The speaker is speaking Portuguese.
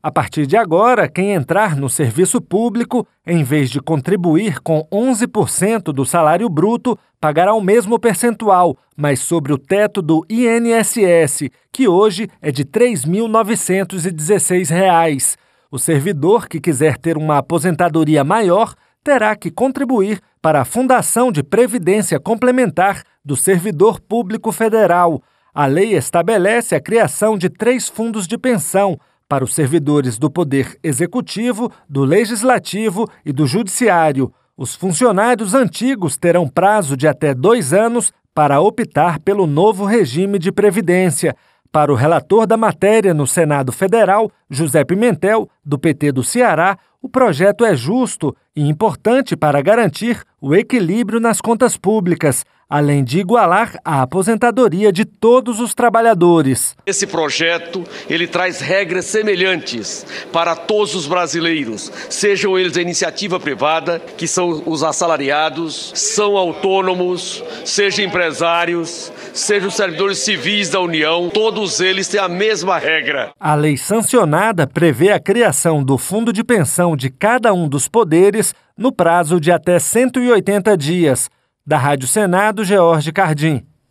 A partir de agora, quem entrar no serviço público, em vez de contribuir com 11% do salário bruto, pagará o mesmo percentual, mas sobre o teto do INSS, que hoje é de R$ 3.916. O servidor que quiser ter uma aposentadoria maior terá que contribuir para a Fundação de Previdência Complementar do Servidor Público Federal. A lei estabelece a criação de 3 fundos de pensão para os servidores do Poder Executivo, do Legislativo e do Judiciário. Os funcionários antigos terão prazo de até 2 anos para optar pelo novo regime de previdência. Para o relator da matéria no Senado Federal, José Pimentel, do PT do Ceará, o projeto é justo e importante para garantir o equilíbrio nas contas públicas, além de igualar a aposentadoria de todos os trabalhadores. Esse projeto, ele traz regras semelhantes para todos os brasileiros, sejam eles a iniciativa privada, que são os assalariados, são autônomos, sejam empresários, sejam servidores civis da União, todos eles têm a mesma regra. A lei sancionada prevê a criação do fundo de pensão de cada um dos poderes no prazo de até 180 dias. Da Rádio Senado, George Cardim.